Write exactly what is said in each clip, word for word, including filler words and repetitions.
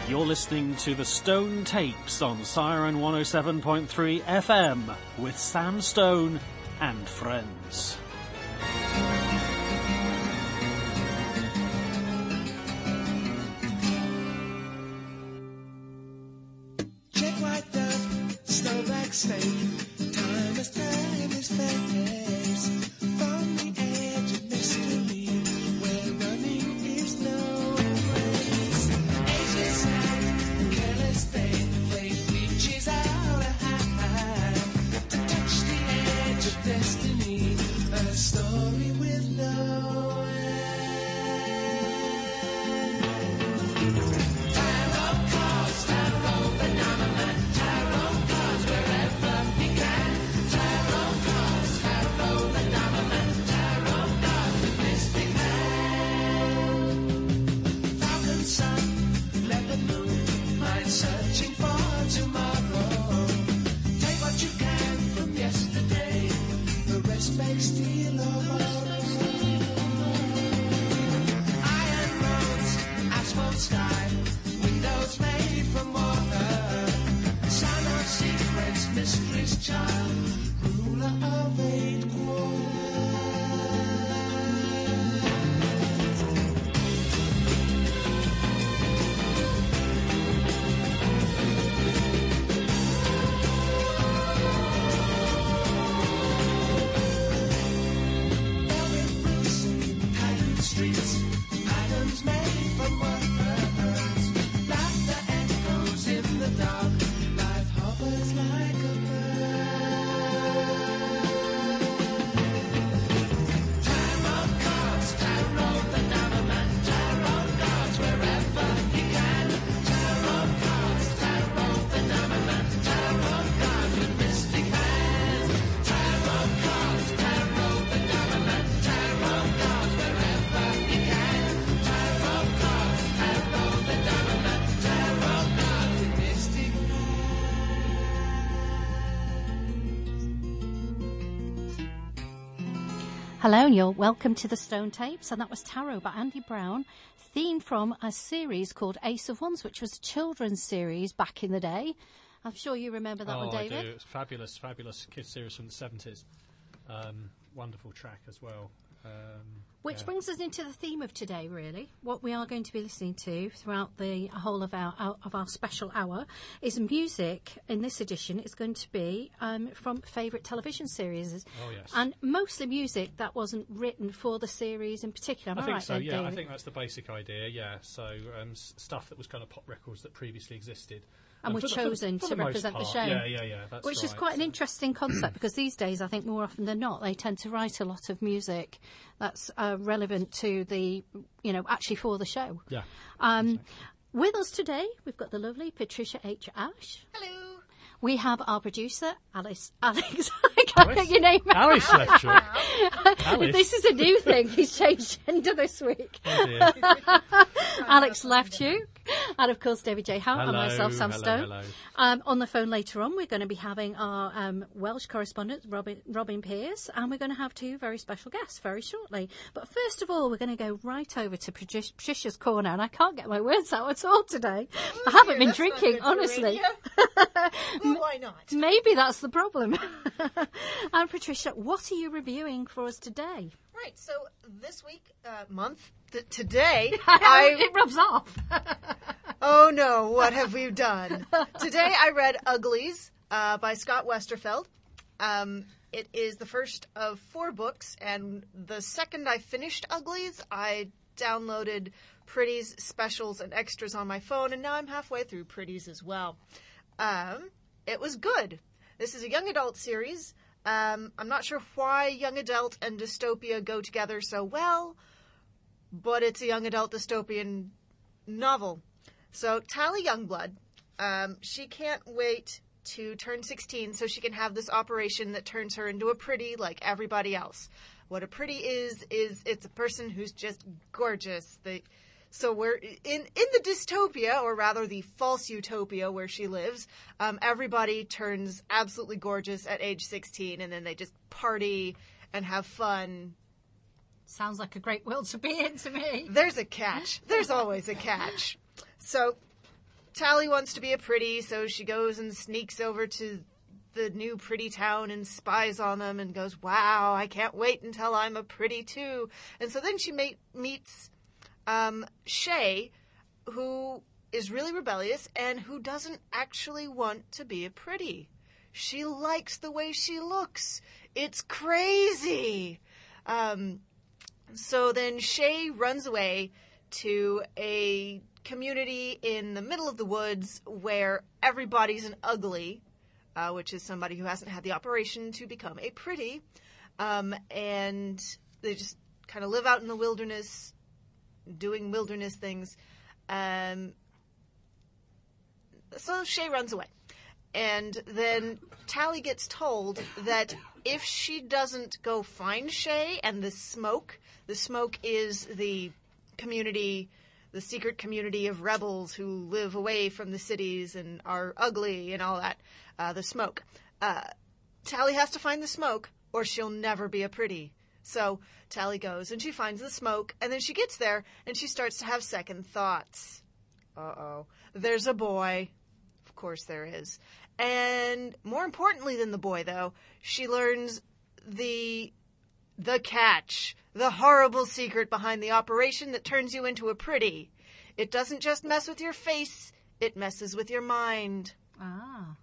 You're listening to the Stone Tapes on Siren one oh seven point three F M with Sam Stone and friends. Check white dove, snowblack snake, time as time is face. From the edge of mystery, where running is no place. Ages out, careless thing, fate reaches out a hand to touch the edge of destiny. A story with no end. Tarot cards, tarot phenomenon, tarot cards wherever you can. Tarot cards, tarot phenomenon, tarot cards with mystic hand. Falcon sun, leopard moon, mind searching for tomorrow. Take what you can from yesterday, the rest makes steel or iron roads, asphalt sky, windows made from water, sound of secrets, mysteries, child, ruler of eight quarters. Velvet roofs, titled streets, patterns made from words. Laughter echoes in the dark. Life hovers like a bird. Tarot cards, tarot phenomenon, tarot cards wherever you can. Tarot cards, tarot phenomenon, tarot cards with mystic hands. Tarot cards, tarot phenomenon, tarot cards wherever you can. Tarot cards, tarot phenomenon, tarot cards with mystic Hello, and you're welcome to the Stone Tapes, and that was Tarot by Andy Brown, theme from a series called Ace of Wands, which was a children's series back in the day. I'm sure you remember that oh, one, David. I do. It's fabulous, fabulous kids series from the seventies. Um, wonderful track as well. Um, Which yeah. brings us into the theme of today, really. What we are going to be listening to throughout the whole of our our- of our special hour is music. In this edition, it's going to be um, from favourite television series. Oh, yes. And mostly music that wasn't written for the series in particular. Am I, I think right so, then, yeah. David? I think that's the basic idea, yeah. So um, s- stuff that was kind of pop records that previously existed. And Um, were for the- for the- chosen for to the most represent the part. show. Yeah, yeah, yeah. That's Which is right. quite an interesting concept because these days, I think more often than not, they tend to write a lot of music that's uh, relevant to the, you know, actually for the show. Yeah. Um, with us today, we've got the lovely Patricia H. Ash. Hello. We have our producer, Alice. Alex, I can't get your name out. Alice Lecture. Alice. This is a new thing. He's changed gender this week. Oh, dear. Alex Lefchuk, and of course David J. Howe, and Hello, myself, Sam hello, Stone. hello. Um, on the phone later on, we're going to be having our um, Welsh correspondent, Robin, Robin Pearce, and we're going to have two very special guests very shortly. But first of all, we're going to go right over to Patricia- Patricia's Corner, and I can't get my words out at all today. I haven't been That's not drinking, good for honestly. radio. Well, why not? Maybe that's the problem. And Patricia, what are you reviewing for us today? Right, so this week, uh, month, th- today, it I... rubs off. Oh no, what have we done? Today I read Uglies uh, by Scott Westerfeld. Um, it is the first of four books, and the second I finished Uglies, I downloaded Pretty's specials and extras on my phone, and now I'm halfway through Pretty's as well. Um, it was good. This is a young adult series. Um, I'm not sure why young adult and dystopia go together so well, but it's a young adult dystopian novel. So Tally Youngblood, um, she can't wait to turn sixteen so she can have this operation that turns her into a pretty like everybody else. What a pretty is, is it's a person who's just gorgeous. They, so we're in, in the dystopia, or rather the false utopia where she lives, um, everybody turns absolutely gorgeous at age sixteen, and then they just party and have fun. Sounds like a great world to be in to me. There's a catch. There's always a catch. So Tally wants to be a pretty, so she goes and sneaks over to the new pretty town and spies on them and goes, wow, I can't wait until I'm a pretty too. And so then she ma- meets um, Shay, who is really rebellious and who doesn't actually want to be a pretty. She likes the way she looks. It's crazy. Um, so then Shay runs away to a community in the middle of the woods where everybody's an ugly, uh, which is somebody who hasn't had the operation to become a pretty. Um, and they just kind of live out in the wilderness, doing wilderness things. Um, so Shay runs away. And then Tally gets told that if she doesn't go find Shay and the smoke, the smoke is the community, the secret community of rebels who live away from the cities and are ugly and all that, uh, the smoke. Uh, Tally has to find the smoke or she'll never be a pretty. So Tally goes and she finds the smoke, and then she gets there and she starts to have second thoughts. Uh-oh. There's a boy. Of course there is. And more importantly than the boy, though, she learns the the catch, the horrible secret behind the operation that turns you into a pretty. It doesn't just mess with your face, it messes with your mind. Ah.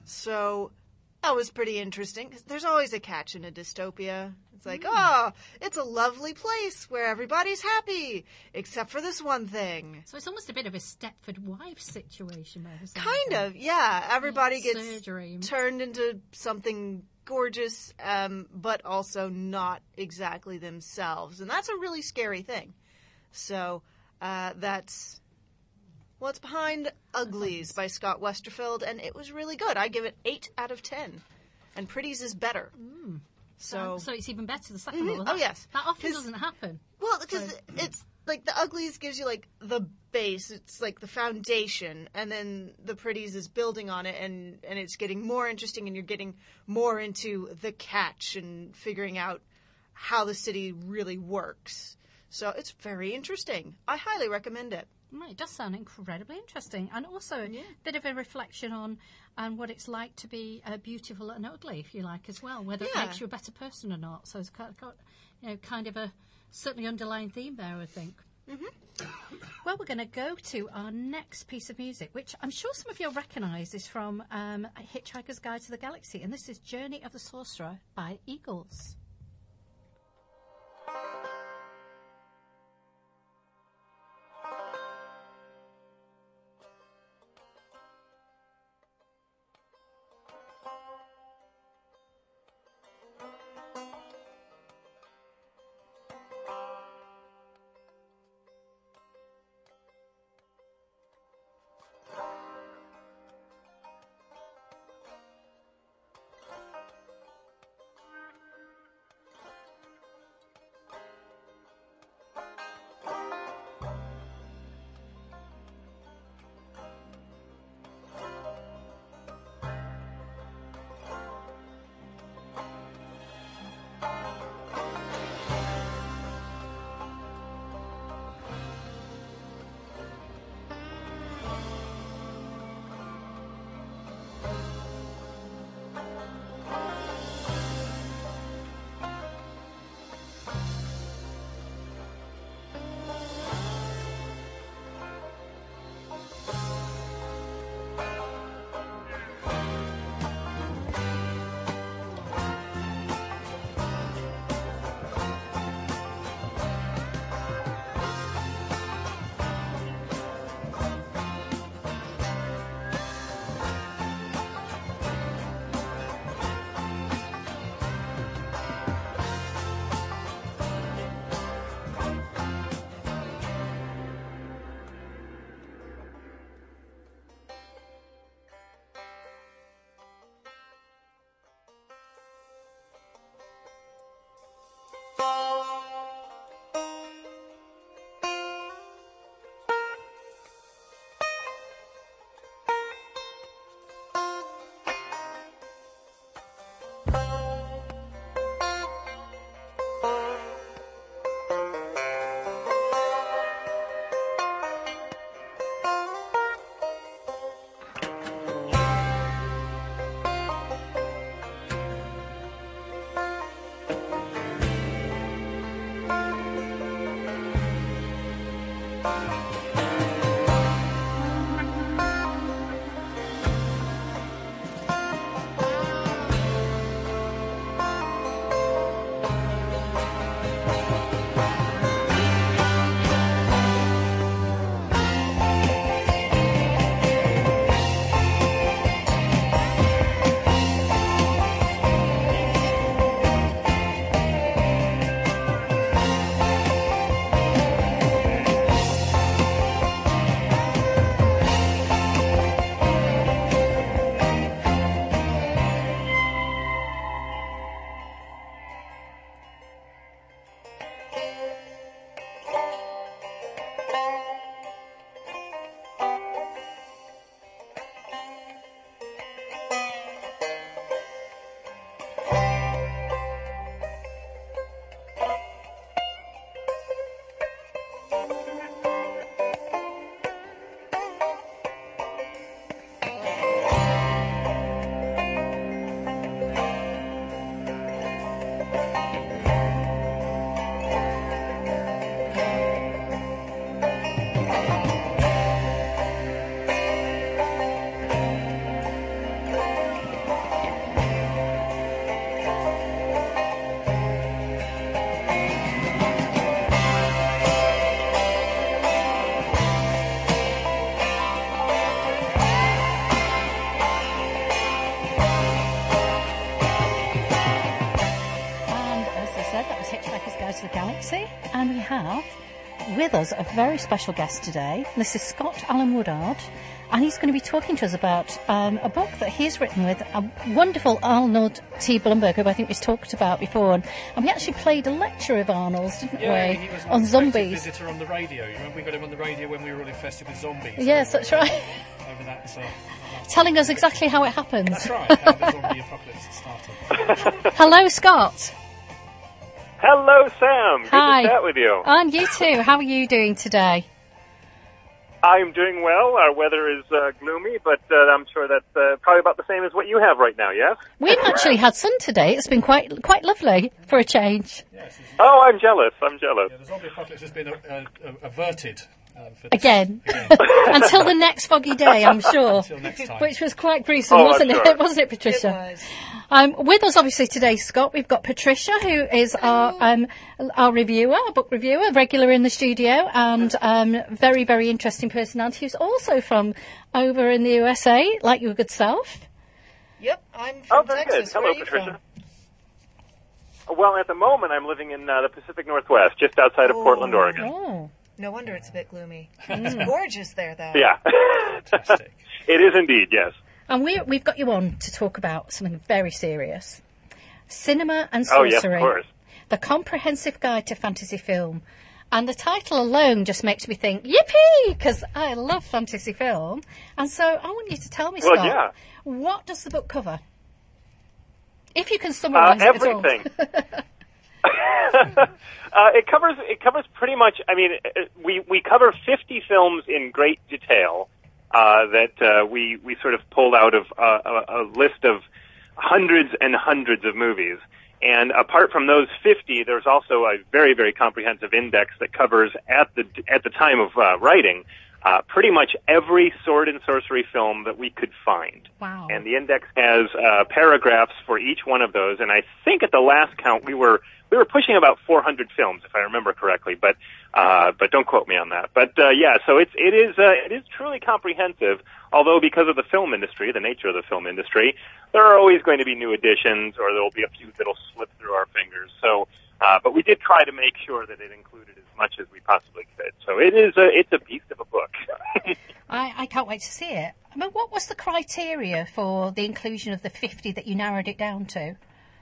So that was pretty interesting, because there's always a catch in a dystopia. It's like, mm. oh, it's a lovely place where everybody's happy, except for this one thing. So it's almost a bit of a Stepford Wives situation. Kind of, yeah. Everybody yeah, gets surgery. turned into something gorgeous, um, but also not exactly themselves. And that's a really scary thing. So uh, that's what's behind Uglies by Scott Westerfeld, and it was really good. I give it eight out of ten. And Pretties is better. Mm. So, so it's even better the second mm-hmm. one. Well, that, oh, yes. That often doesn't happen. Well, because so. it's like the Uglies gives you like the base. It's like the foundation, and then the Pretties is building on it, and, and it's getting more interesting, and you're getting more into the catch and figuring out how the city really works. So it's very interesting. I highly recommend it. Right, it does sound incredibly interesting, and also Yeah. a bit of a reflection on um, what it's like to be uh, beautiful and ugly, if you like, as well. Whether Yeah. it makes you a better person or not. So it's got, got you know, kind of a certainly underlying theme there, I think. Mm-hmm. Well, we're going to go to our next piece of music, which I'm sure some of you'll recognise is from um, Hitchhiker's Guide to the Galaxy, and this is Journey of the Sorcerer by Eagles. Hitchhiker's Guide to the Galaxy, and we have with us a very special guest today. This is Scott Alan Woodard, and he's going to be talking to us about um, a book that he's written with a wonderful Arnold T. Blumberg, who I think we've talked about before. And, and we actually played a lecture of Arnold's, didn't yeah, we, he was an on zombies. visitor on the radio. You remember we got him on the radio when we were all infested with zombies? Yes, that's right. Over that, uh, Telling us exactly how it happens. That's right, how the zombie apocalypse started. Hello, Scott. Hello, Sam. Good Hi. to chat with you. And you too. How are you doing today? I'm doing well. Our weather is uh, gloomy, but uh, I'm sure that's uh, probably about the same as what you have right now, yes? We've actually had sun today. It's been quite quite lovely for a change. Yes, it's- Oh, I'm jealous. I'm jealous. yeah, the zombie apocalypse has been uh, uh, averted. Uh, for this. Again. Again. Until the next foggy day, I'm sure. Until next time. Which was quite gruesome, Oh, I'm wasn't sure. it? Wasn't it, It Patricia? was. Um, with us, obviously, today, Scott, we've got Patricia, who is our um, our reviewer, our book reviewer, regular in the studio, and um, very, very interesting personality, who's also from over in the U S A, like your good self. Yep, I'm Oh, from very Texas. good. Hello, Where are you Patricia. from? Well, at the moment, I'm living in uh, the Pacific Northwest, just outside of Oh. Portland, Oregon. Oh. No wonder it's a bit gloomy. It's gorgeous there, though. Yeah. Fantastic. It is indeed, yes. And we, we've got you on to talk about something very serious. Cinema and Oh, yes, of Sorcery. course. The Comprehensive Guide to Fantasy Film. And the title alone just makes me think, yippee, because I love fantasy film. And so I want you to tell me, Well, Scott, yeah. what does the book cover? If you can Uh, summarise it at all. everything. uh, it covers it covers pretty much. I mean, uh, we we cover fifty films in great detail uh, that uh, we we sort of pulled out of uh, a, a list of hundreds and hundreds of movies. And apart from those fifty, there's also a very very comprehensive index that covers at the at the time of uh, writing uh, pretty much every sword and sorcery film that we could find. Wow. And the index has uh, paragraphs for each one of those. And I think at the last count we were we were pushing about four hundred films, if I remember correctly. But uh, but don't quote me on that. But uh, yeah, so it's it is uh, it is truly comprehensive. Although because of the film industry, the nature of the film industry, there are always going to be new additions, or there will be a few that'll slip through our fingers. So, uh, but we did try to make sure that it included as much as we possibly could. So it is a it's a beast of a book. I, I can't wait to see it. I mean, what was the criteria for the inclusion of the fifty that you narrowed it down to?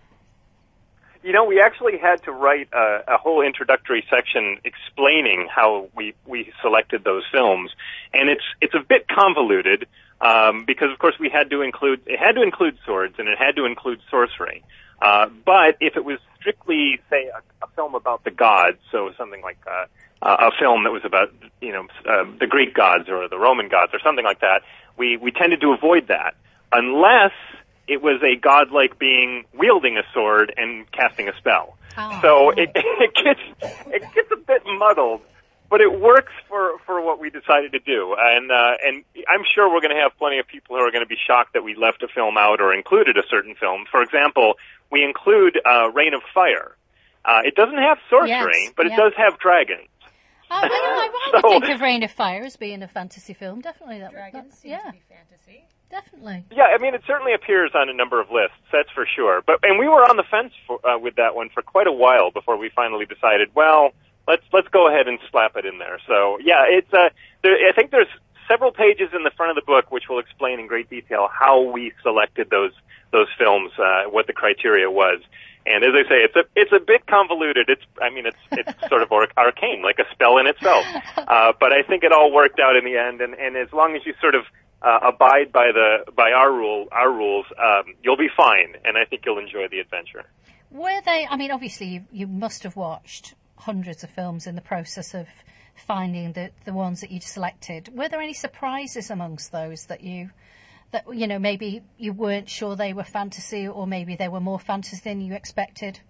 You know, we actually had to write a, a whole introductory section explaining how we, we selected those films, and it's it's a bit convoluted um, because, of course, we had to include it had to include swords and it had to include sorcery. Uh, but if it was strictly, say, a, a film about the gods, so something like uh, a film that was about you know uh, the Greek gods or the Roman gods or something like that, we we tended to avoid that unless it was a godlike being wielding a sword and casting a spell. Oh. So it, it gets it gets a bit muddled, but it works for, for what we decided to do. And uh, and I'm sure we're going to have plenty of people who are going to be shocked that we left a film out or included a certain film. For example, we include uh, Reign of Fire. Uh, it doesn't have sorcery, Yes, but it yeah. does have dragons. Oh, well, I, I would So- think of Reign of Fire as being a fantasy film. Definitely. That, Dragons that, seem yeah, to be fantasy. definitely. Yeah, I mean, it certainly appears on a number of lists, that's for sure. But and we were on the fence for, uh, with that one for quite a while before we finally decided, well, let's let's go ahead and slap it in there. So yeah, it's uh, there, I think there's several pages in the front of the book which will explain in great detail how we selected those those films, uh, what the criteria was. And as I say, it's a it's a bit convoluted. It's I mean it's it's sort of ar- arcane, like a spell in itself. Uh, but I think it all worked out in the end. And, and as long as you sort of uh, abide by the by our rule our rules, um, you'll be fine. And I think you'll enjoy the adventure. Were they? I mean, obviously, you, you must have watched hundreds of films in the process of finding the the ones that you'd selected. Were there any surprises amongst those that you? That, you know, maybe you weren't sure they were fantasy, or maybe they were more fantasy than you expected?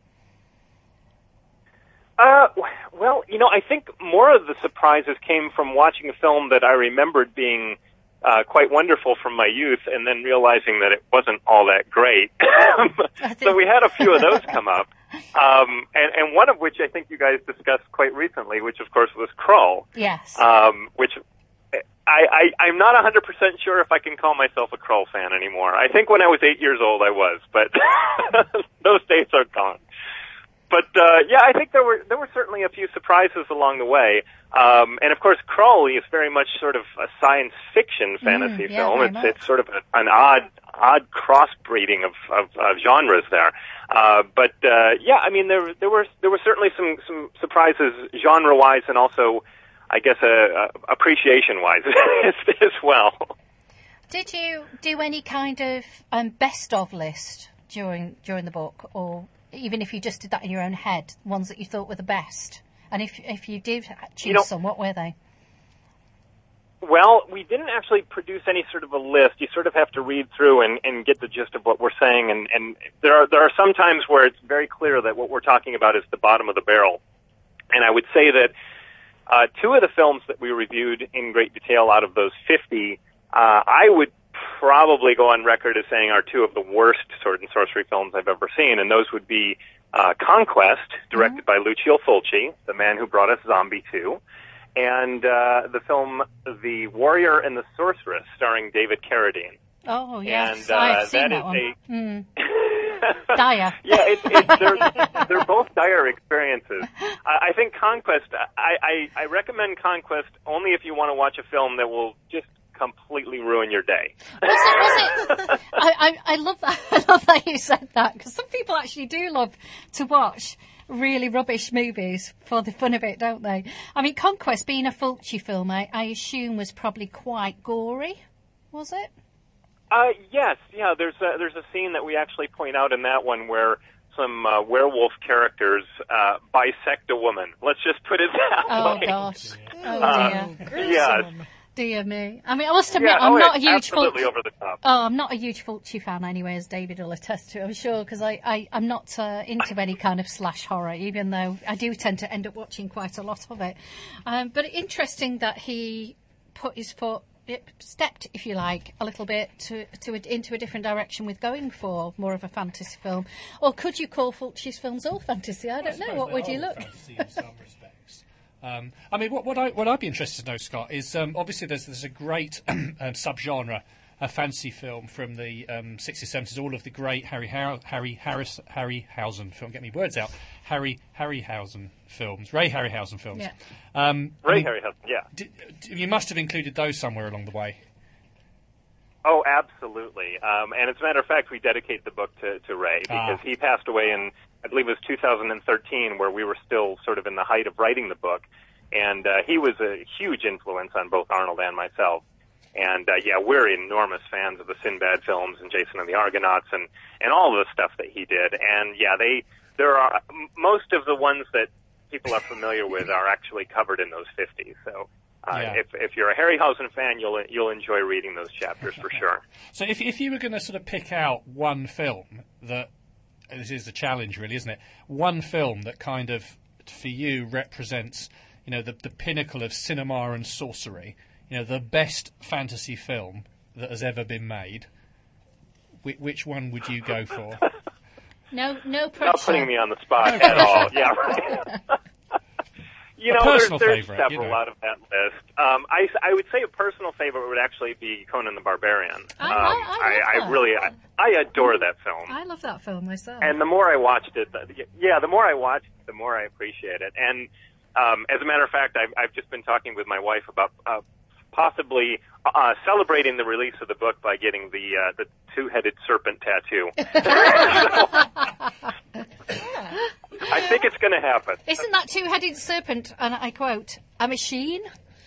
Uh, well, you know, I think more of the surprises came from watching a film that I remembered being uh, quite wonderful from my youth, and then realizing that it wasn't all that great. So we had a few of those come up, um, and, and one of which I think you guys discussed quite recently, which of course was Krull. Yes. Um, which I, I, I'm not one hundred percent sure if I can call myself a Krull fan anymore. I think when I was eight years old I was, but those days are gone. but uh, yeah, I think there were there were certainly a few surprises along the way. Um, and of course, Krull is very much sort of a science fiction fantasy Mm, yeah, film. very It's much. it's sort of a, an odd odd crossbreeding of, of, of genres there. Uh, but uh, yeah, I mean there there were there were certainly some some surprises genre wise, and also I guess uh, uh, appreciation wise as, as well. Did you do any kind of um, best of list during during the book, or even if you just did that in your own head, ones that you thought were the best? And if if you did choose You know- some, what were they? Well, we didn't actually produce any sort of a list. You sort of have to read through and, and get the gist of what we're saying. And, and there are there are some times where it's very clear that what we're talking about is the bottom of the barrel. And I would say that uh, two of the films that we reviewed in great detail out of those fifty, uh, I would probably go on record as saying are two of the worst sword and sorcery films I've ever seen. And those would be uh, Conquest, directed by Lucio Fulci, the man who brought us Zombie two, and uh, the film The Warrior and the Sorceress, starring David Carradine. Oh yes, And, uh, I've seen that that, is one. a- Mm. Dire. Yeah, it's, it's, they're, they're both dire experiences. I, I think Conquest, I, I, I recommend Conquest only if you want to watch a film that will just completely ruin your day. Was it? Was it? I, I, I love that. I love that you said that, because some people actually do love to watch really rubbish movies for the fun of it, don't they? I mean, Conquest, being a Fulci film, I, I assume was probably quite gory. Was it? Uh, yes, yeah. There's a, there's a scene that we actually point out in that one where some uh, werewolf characters uh, bisect a woman. Let's just put it that Oh way. gosh. Oh Uh, dear. yes. Dear me. I mean, I must admit, Yeah, I'm oh, not a it's huge absolutely Fulci. over the top. Oh, I'm not a huge Fulci fan anyway, as David will attest to, I'm sure, because I, I, I'm not uh, into any kind of slash horror, even though I do tend to end up watching quite a lot of it. Um, but interesting that he put his foot, it stepped, if you like, a little bit to, to a, into a different direction with going for more of a fantasy film. Or could you call Fulci's films all fantasy? I don't know. What would you look? Fantasy in some respects. Um, I mean, what, what, I, what I'd be interested to know, Scott, is um, obviously there's there's a great um, subgenre, a fantasy film from the um, sixties, seventies. All of the great Harry Har- Harry Harris Harryhausen film. Get me words out. Harry Harryhausen films. Ray Harryhausen films. Yeah. Um, I Ray mean, Harryhausen, yeah. d- d- you must have included those somewhere along the way. Oh, absolutely. Um, and as a matter of fact, we dedicate the book to, to Ray because Ah. he passed away in, I believe it was two thousand thirteen, where we were still sort of in the height of writing the book. And uh, he was a huge influence on both Arnold and myself. And, uh, yeah, we're enormous fans of the Sinbad films and Jason and the Argonauts and, and all of the stuff that he did. And, yeah, they there are m- most of the ones that people are familiar with are actually covered in those fifties. So uh, Yeah. if, if you're a Harryhausen fan, you'll you'll enjoy reading those chapters for sure. So if if you were going to sort of pick out one film that, this is the challenge really, isn't it? One film that kind of, for you, represents, you know, the, the pinnacle of cinema and sorcery, you know, the best fantasy film that has ever been made, which, which one would you go for? No, no pressure. Not putting me on the spot at all. Yeah, right. You A know, there's, personal there's favorite, you several know. out of that list. Um, I, I would say a personal favorite would actually be Conan the Barbarian. I- um, I- I love I, that. I really, I, I adore that film. I love that film myself. And the more I watched it, the, yeah, the more I watched it, the more I appreciate it. And um, as a matter of fact, I've, I've just been talking with my wife about uh, possibly uh, celebrating the release of the book by getting the uh, the two-headed serpent tattoo. I think it's going to happen. Isn't that two-headed serpent, and I quote, a machine?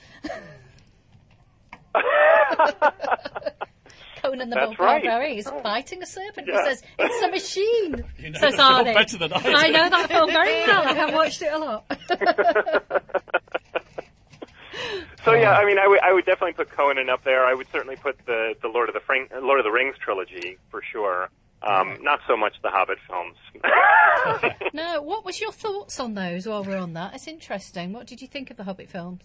Conan the That's Barbarian right. is fighting a serpent. Yeah. He says, it's a machine, You know says the film Arnie. better than I do. I know that film very well. I have watched it a lot. So yeah, I mean, I would I would definitely put Conan up there. I would certainly put the the Lord of the Fring, Lord of the Rings trilogy for sure. Um, not so much the Hobbit films. No, what was your thoughts on those while we're on that? It's interesting. What did you think of the Hobbit films?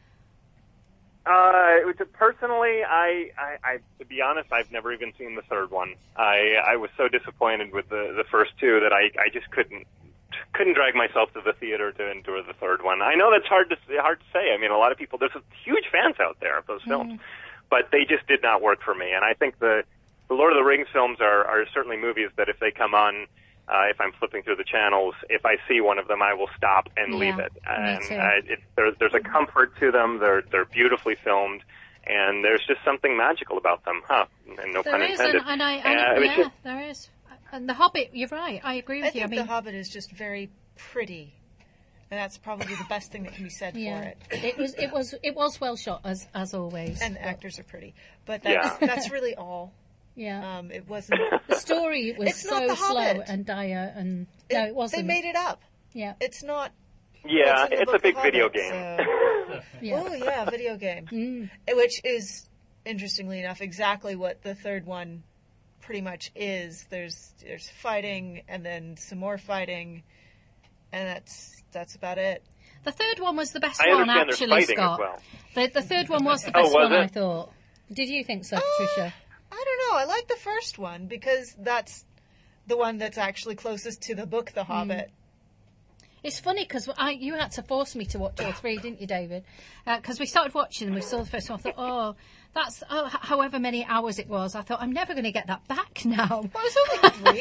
Uh, it was, personally, I, I, I, to be honest, I've never even seen the third one. I, I was so disappointed with the, the first two that I, I just couldn't, couldn't drag myself to the theater to endure the third one. I know that's hard to, hard to say. I mean, a lot of people, there's huge fans out there of those films, but they just did not work for me. And I think the, the Lord of the Rings films are, are certainly movies that if they come on, Uh, if I'm flipping through the channels, if I see one of them, I will stop and Yeah, leave it. me And too. uh, it, there's there's a comfort to them. They're they're beautifully filmed, and there's just something magical about them, huh? And no There pun is, intended. and, and I, Uh, and, it's yeah, just- there is. And The Hobbit, you're right. I agree with I you. I think mean, The Hobbit is just very pretty, and that's probably the best thing that can be said yeah, for it. it was, it was, it was well shot as as always. And the actors are pretty, but that's Yeah. that's really all. yeah, Um, it wasn't. the story was It's not so The slow Hobbit. and dire, and no, it wasn't. They made it up. Yeah, It's not. yeah, what's in the it's a book big The video Hobbit, game. so- yeah. Oh yeah, video game. Mm. Which is, interestingly enough, exactly what the third one pretty much is. There's there's fighting and then some more fighting, and that's that's about it. The third one was the best I one, understand there's actually, fighting as Scott. well. The, the third one was the Oh, best was one, I it? thought. Did you think so, Uh, Patricia? I don't know. I like the first one because that's the one that's actually closest to the book, The Hobbit. It's funny because you had to force me to watch all three, didn't you, David? Because we started watching them, we saw the first one. I thought, oh, that's oh, h- however many hours it was. I thought, I'm never going to get that back now. Well, it's only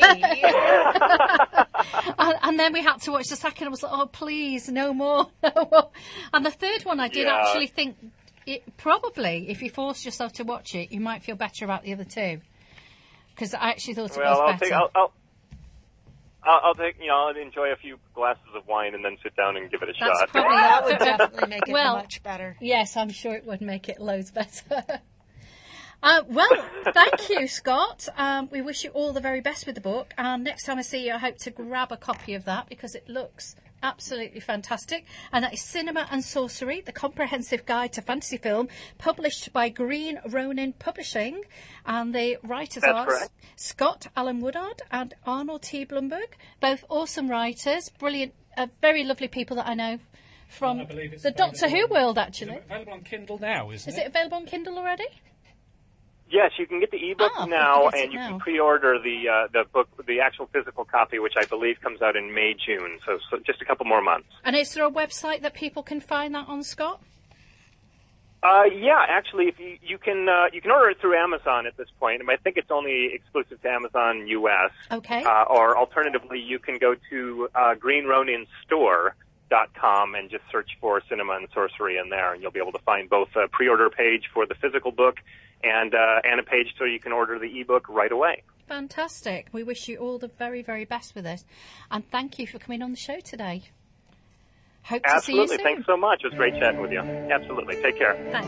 three. and, and then we had to watch the second. I was like, oh, please, no more, no more. And the third one, I did Yeah. actually think, it, probably, if you forced yourself to watch it, you might feel better about the other two. Because I actually thought it Well, was I'll better. take I'll, I'll I'll I'll take you know I'll enjoy a few glasses of wine and then sit down and give it a That's shot. probably That would definitely make it Well, much better. Yes, I'm sure it would make it loads better. uh, well, thank you, Scott. Um, we wish you all the very best with the book. And next time I see you, I hope to grab a copy of that because it looks absolutely fantastic. And that is Cinema and Sorcery, the Comprehensive Guide to Fantasy Film, published by Green Ronin Publishing. And the writers That's are correct. Scott Alan Woodard and Arnold T. Blumberg, both awesome writers, brilliant, uh, very lovely people that I know from I believe it's the Doctor Who available- world, It's actually. available on Kindle now, isn't Is it? it available on Kindle already? Yes, you can get the ebook Ah, you now, can get it and you now. can pre-order the uh, the book, the actual physical copy, which I believe comes out in May June. So, so just a couple more months. And is there a website that people can find that on, Scott? Uh, yeah, actually, if you you can uh, you can order it through Amazon at this point. I think it's only exclusive to Amazon U S. Okay. Uh, or alternatively, you can go to uh, green ronin store dot com and just search for Cinema and Sorcery in there, and you'll be able to find both a pre-order page for the physical book and uh, and a page so you can order the ebook right away. Fantastic. We wish you all the very, very best with this. And thank you for coming on the show today. Hope to see you Absolutely. soon. Thanks so much. It was great chatting with you. Absolutely. Take care. Thanks.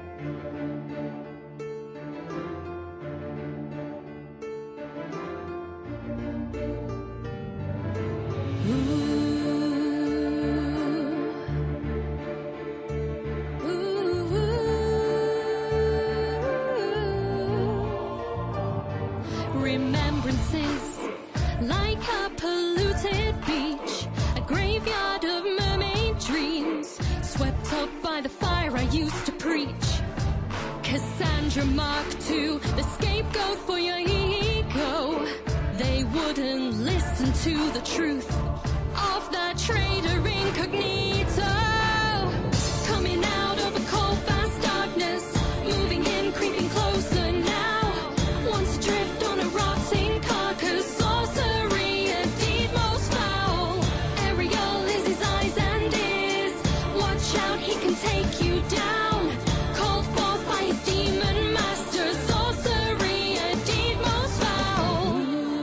Remembrances like a polluted beach, a graveyard of mermaid dreams, swept up by the fire I used to preach. Cassandra Mark two, the scapegoat for your ego. They wouldn't listen to the truth of the traitor incognito. Coming out of a cold, fast darkness, moving in, creeping closer now. Once adrift on a rotting carcass, sorcery, a deed most foul. Ariel is his eyes and ears. Watch out, he can take you down. Called forth by his demon master, sorcery, a deed most foul.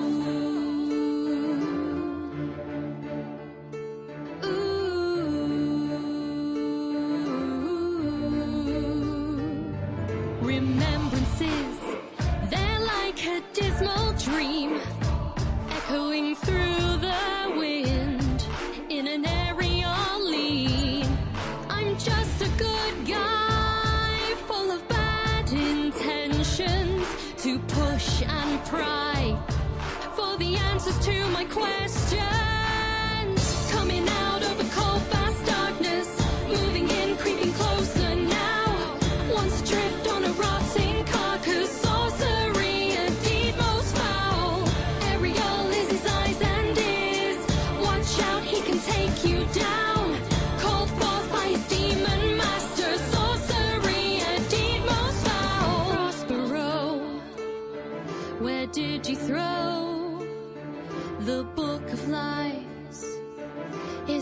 Ooh. Remembrances, they're like a dismal dream, echoing through the wind in an aerial lean. I'm just a good guy, full of bad intentions, to push and pry for the answers to my questions. Coming out of a cold, fast darkness, moving in, creeping closer now. Once adrift on a rotting carcass, sorcery, a deed most foul. Ariel is his eyes and ears. Watch out, he can take you down. Called forth by his demon master, sorcery, a deed most foul. Prospero, where did you throw the book?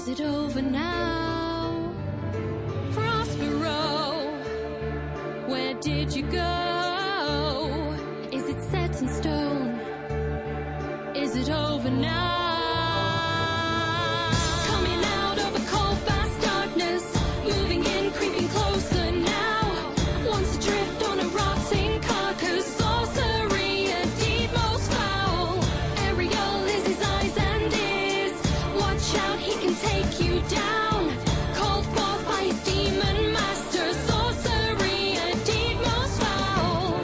Is it over now? Prospero, where did you go? Is it set in stone? Is it over now? Coming out of a cold, vast darkness, moving in, creeping closer now. Once adrift on a rotting carcass, sorcery, a deed most foul. Ariel is his eyes and ears. Watch out, he can take you down. Called forth by his demon master, sorcery, a deed most foul.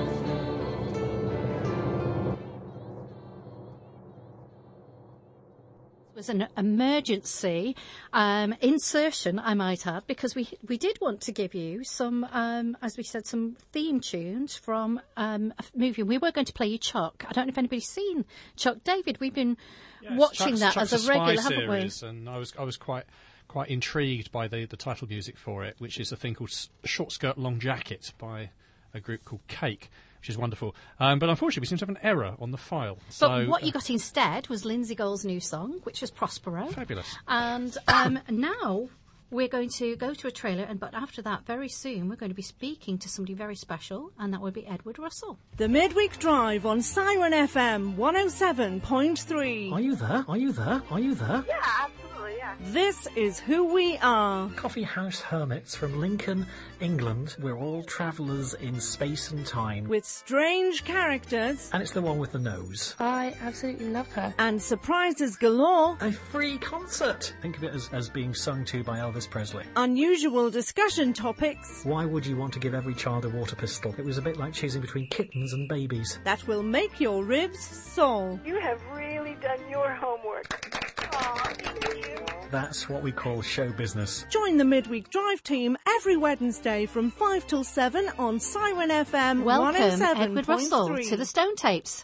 Was an emergency um, insertion, I might add, because we we did want to give you some, um, as we said, some theme tunes from um, a movie. We were going to play you Chuck. I don't know if anybody's seen Chuck. David, we've been Yes, watching Chuck's, that Chuck's as a, a regular, spy haven't we? series, and I was I was quite quite intrigued by the, the title music for it, which is a thing called S- Short Skirt Long Jacket by a group called Cake, which is wonderful. Um, but unfortunately, we seem to have an error on the file. But So, what uh, you got instead was Lindsay Gold's new song, which was Prospero. Fabulous. And um, now we're going to go to a trailer, and but after that, very soon, we're going to be speaking to somebody very special, and that will be Edward Russell. The Midweek Drive on Siren F M one oh seven point three. Are you there? Are you there? Are you there? Yeah, absolutely, yeah. This is who we are. Coffee House Hermits from Lincoln, England. We're all travellers in space and time. With strange characters And it's the one with the nose. I absolutely love her. and surprises galore, A free concert. Think of it as, as being sung to by Elvis Presley. unusual discussion topics Why would you want to give every child a water pistol? It was a bit like choosing between kittens and babies. that will make your ribs sore. You have really done your homework. Aw, thank you. That's what we call show business. Join the Midweek Drive team every Wednesday from five till seven on Siren F M Welcome, one oh seven Edward point Russell, three. to the Stone Tapes.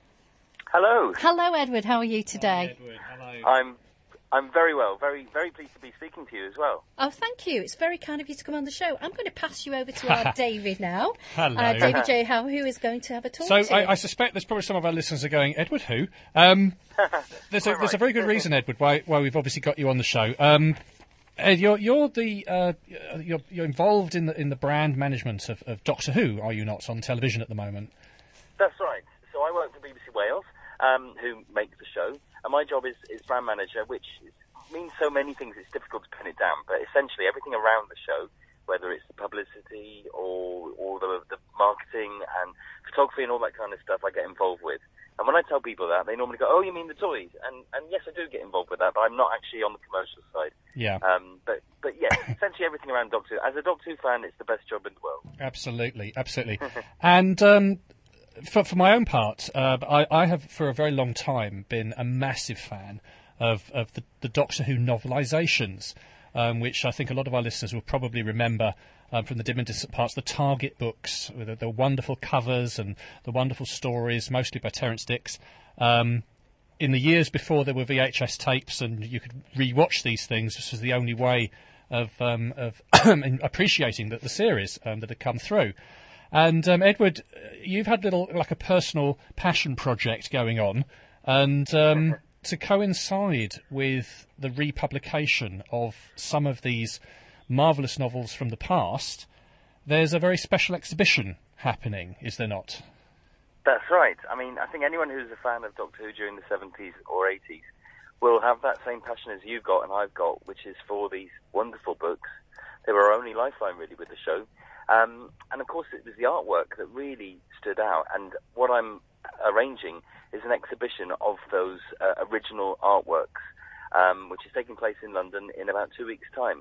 Hello. Hello, Edward. How are you today? Edward, hello. I'm I'm very well. Very very pleased to be speaking to you as well. Oh, thank you. It's very kind of you to come on the show. I'm going to pass you over to our David now. Hello. Uh, David J. Howe, who is going to have a talk So to I, you. I suspect there's probably some of our listeners are going, Edward who? Um, there's, a, there's a very good reason, Edward, why, why we've obviously got you on the show. Um, Ed, you're you're the uh, you're you're involved in the in the brand management of, of Doctor Who, are you not, on television at the moment? That's right. So I work for B B C Wales, um, who make the show, and my job is, is brand manager, which is, means so many things. It's difficult to pin it down, but essentially everything around the show, whether it's the publicity or or the the marketing and photography and all that kind of stuff, I get involved with. And when I tell people that, they normally go, "Oh, you mean the toys?" And and yes, I do get involved with that, but I'm not actually on the commercial side. Yeah. Um, but but yes, essentially everything around Doctor Who. As a Doctor Who fan, it's the best job in the world. Absolutely, absolutely. And um, for for my own part, uh, I, I have for a very long time been a massive fan of of the, the Doctor Who novelisations, um, which I think a lot of our listeners will probably remember. Um, from the dim and distant parts, the Target books, with the, the wonderful covers and the wonderful stories, mostly by Terence Dicks. Um, in the years before there were V H S tapes and you could re-watch these things, this was the only way of um, of appreciating the, the series um, that had come through. And um, Edward, you've had little like a personal passion project going on, and um, to coincide with the republication of some of these marvellous novels from the past, there's a very special exhibition happening, is there not? That's right. I mean, I think anyone who's a fan of Doctor Who during the seventies or eighties will have that same passion as you've got and I've got, which is for these wonderful books. They were our only lifeline, really, with the show. Um, and, of course, it was the artwork that really stood out. And what I'm arranging is an exhibition of those uh, original artworks, um, which is taking place in London in about two weeks' time.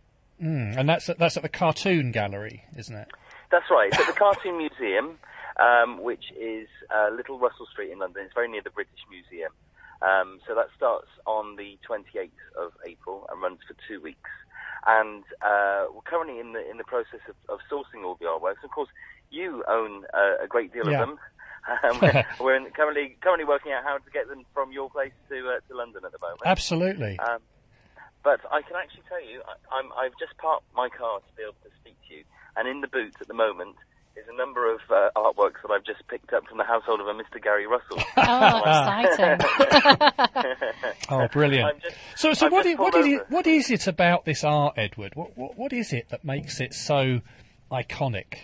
Mm, and that's at, that's at the Cartoon Gallery, isn't it? That's right. It's at the Cartoon Museum, um, which is uh, Little Russell Street in London. It's very near the British Museum. Um, so that starts on the twenty-eighth of April and runs for two weeks. And uh, we're currently in the in the process of, of sourcing all the artworks. Of course, you own uh, a great deal Yeah. of them. Um, we're we're in, currently currently working out how to get them from your place to uh, to London at the moment. Absolutely. Um, But I can actually tell you, I, I'm, I've just parked my car to be able to speak to you, and in the boot at the moment is a number of uh, artworks that I've just picked up from the household of a Mister Gary Russell. Oh, exciting. Oh, brilliant. Just, so, so I've what, just is, what, pulled is over. it, what is it about this art, Edward? What, what, what is it that makes it so iconic?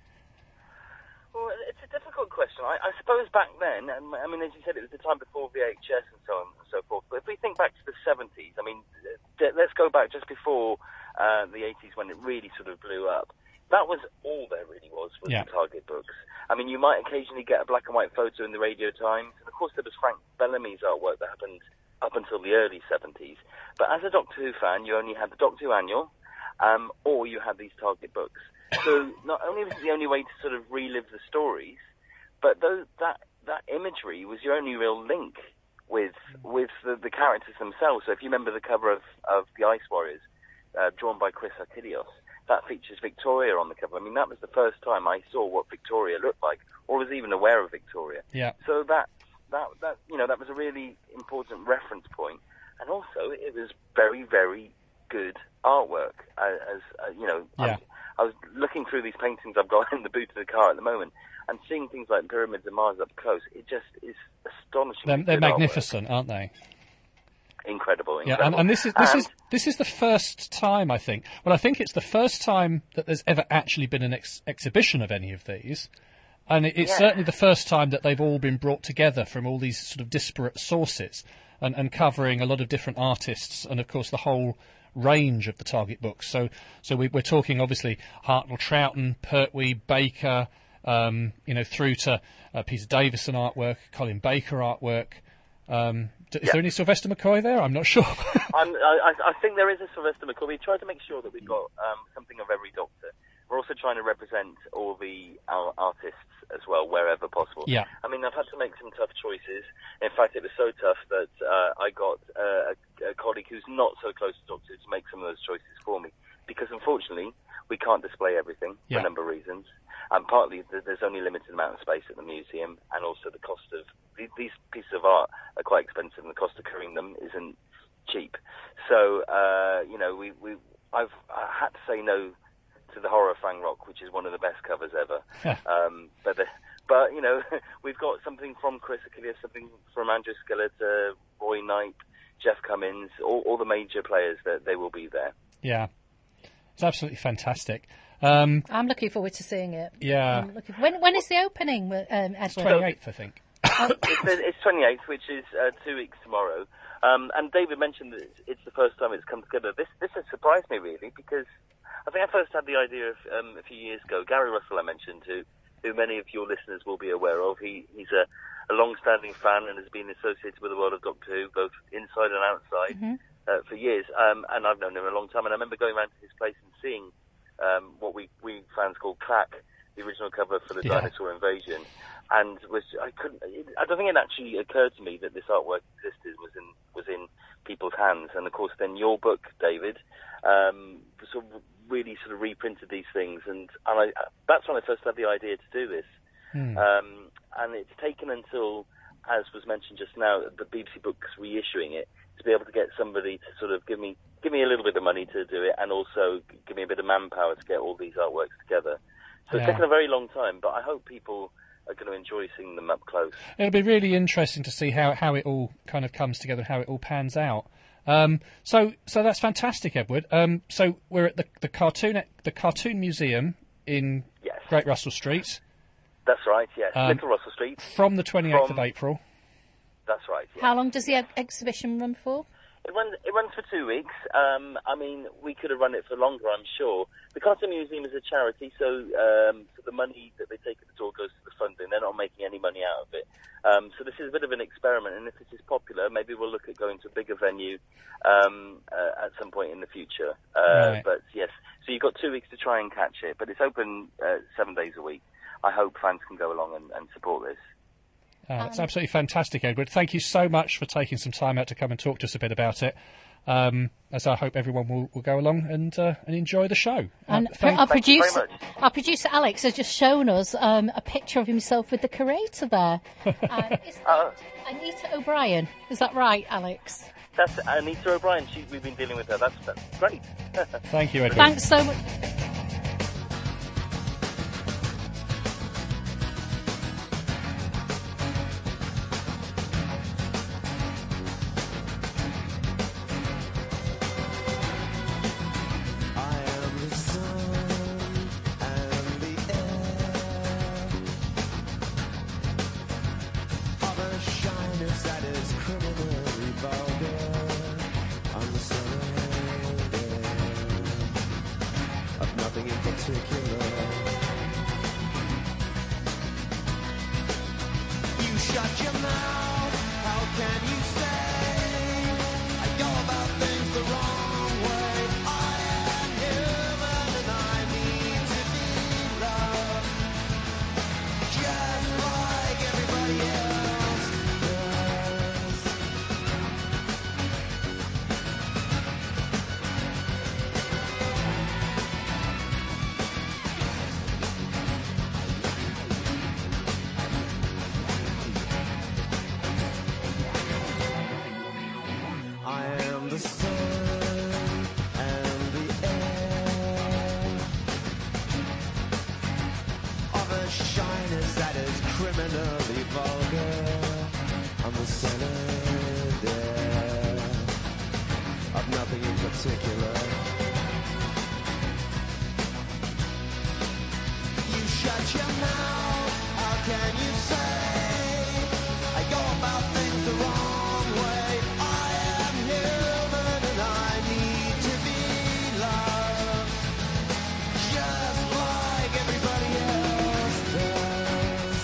Well, it's a difficult question. I, I suppose back then, and I mean, as you said, it was the time before V H S and so on and so forth. But if we think back to the seventies, I mean, d- let's go back just before uh, the eighties when it really sort of blew up. That was all there really was, was Yeah. the Target books. I mean, you might occasionally get a black and white photo in the Radio Times, and of course there was Frank Bellamy's artwork that happened up until the early seventies. But as a Doctor Who fan, you only had the Doctor Who Annual, um, or you had these Target books. So not only was it the only way to sort of relive the stories, but those, that that imagery was your only real link with with the, the characters themselves. So if you remember the cover of, of The Ice Warriors, uh, drawn by Chris Arkidios, that features Victoria on the cover. I mean, that was the first time I saw what Victoria looked like, or was even aware of Victoria. Yeah. So that that that you know that was a really important reference point, and also it was very very good artwork. Uh, as uh, you know, Yeah. I'm, I was looking through these paintings I've got in the boot of the car at the moment, and seeing things like Pyramids of Mars up close. It just is astonishing. They're, they're magnificent, aren't they? Incredible, Yeah, incredible. and, and this is this And- is this is the first time I think. Well, I think it's the first time that there's ever actually been an ex- exhibition of any of these, and it, it's Yeah. certainly the first time that they've all been brought together from all these sort of disparate sources, and, and covering a lot of different artists, and of course the whole range of the Target books. So, so we, we're talking obviously Hartnell Troughton, Pertwee, Baker, um, you know, through to uh, Peter Davison artwork, Colin Baker artwork. Um, d- is Yeah. there any Sylvester McCoy there? I'm not sure. I'm, I, I think there is a Sylvester McCoy. We try to make sure that we've got um, something of every Doctor. We're also trying to represent all the our artists as well, wherever possible. Yeah. I mean, I've had to make some tough choices. In fact, it was so tough that uh, I got uh, a, a colleague who's not so close to Doctor Who to make some of those choices for me. Because unfortunately, we can't display everything Yeah. for a number of reasons. And partly th- there's only a limited amount of space at the museum, and also the cost of th- these pieces of art are quite expensive, and the cost of carrying them isn't cheap. So uh, you know, we we I've I had to say no to the Horror of Fang Rock, which is one of the best covers ever. um, but the, but you know, we've got something from Chris Achilles, something from Andrew Skillett, uh, Roy Knight, Jeff Cummins, all, all the major players. That they will be there. Yeah, it's absolutely fantastic. Um, I'm looking forward to seeing it. Yeah. I'm looking when when is the opening, um, Edward? twenty-eighth, I think. it's, the- it's twenty-eighth, which is uh, two weeks tomorrow. Um, and David mentioned that it's, it's the first time it's come together. This this has surprised me really, because I think I first had the idea of, um, a few years ago. Gary Russell I mentioned, who who many of your listeners will be aware of. He he's a, a long-standing fan and has been associated with the world of Doctor Who, both inside and outside, Mm-hmm. uh, for years. Um, and I've known him a long time. And I remember going around to his place and seeing um, what we, we fans call Clack, the original cover for the Yeah. Dinosaur Invasion. And was I couldn't. I don't think it actually occurred to me that this artwork existed. Was in was in people's hands, and of course, then your book, David, um, sort of really sort of reprinted these things, and and I, that's when I first had the idea to do this. Hmm. Um, and it's taken until, as was mentioned just now, the B B C Books reissuing it, to be able to get somebody to sort of give me give me a little bit of money to do it, and also give me a bit of manpower to get all these artworks together. So Yeah. it's taken a very long time, but I hope people are going to enjoy seeing them up close. It'll be really interesting to see how, how it all kind of comes together, how it all pans out. Um, so so that's fantastic, Edward. Um, so we're at the the cartoon the Cartoon Museum in Yes. Great Russell Street That's right, yes. Um, Little Russell Street. from the twenty-eighth of From- April. That's right, yes. How long does the ex- exhibition run for? It runs, it runs for two weeks. Um, I mean, we could have run it for longer, I'm sure. The Cartoon Museum is a charity, so, um, so the money that they take at the door goes to the funding. They're not making any money out of it. Um, so this is a bit of an experiment, and if this is popular, maybe we'll look at going to a bigger venue um, uh, at some point in the future. Uh, Right. But yes, so you've got two weeks to try and catch it, but it's open uh, seven days a week. I hope fans can go along and, and support this. Uh, it's absolutely fantastic, Edward. Thank you so much for taking some time out to come and talk to us a bit about it. Um, as I hope everyone will, will go along and uh, and enjoy the show. Uh, And thank- our thank you very producer, much. our producer Alex has just shown us um, a picture of himself with the curator there. Uh, is that Oh. Anita O'Brien? Is that right, Alex? That's Anita O'Brien. She, we've been dealing with her. That's, that's great. Thank you, Edward. Thanks so much. particular. You shut your mouth, how can you say I go about things the wrong way? I am human and I need to be loved, just like everybody else does. I am the sun and the air of a shyness that is criminally vulgar. I'm the sun and air of nothing in particular. You shut your mouth, how can you say I go about things the wrong way? I am human and I need to be loved, just like everybody else does.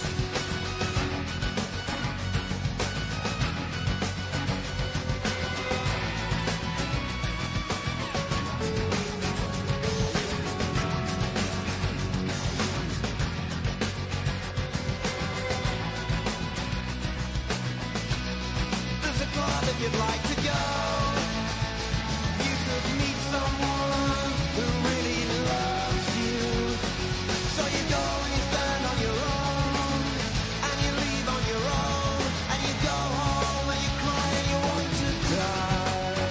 There's a club if you'd like to go. You could meet someone who really loves you. So you go and you stand on your own, and you leave on your own, and you go home and you cry and you want to die.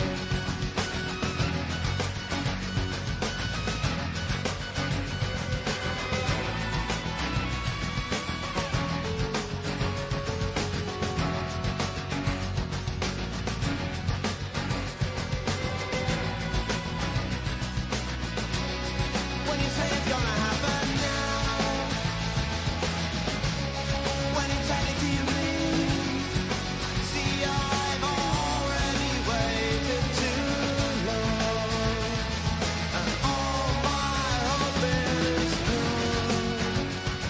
When you say it's gonna happen now, when eternity you leave, see I've already waited too long, and all my hope is gone.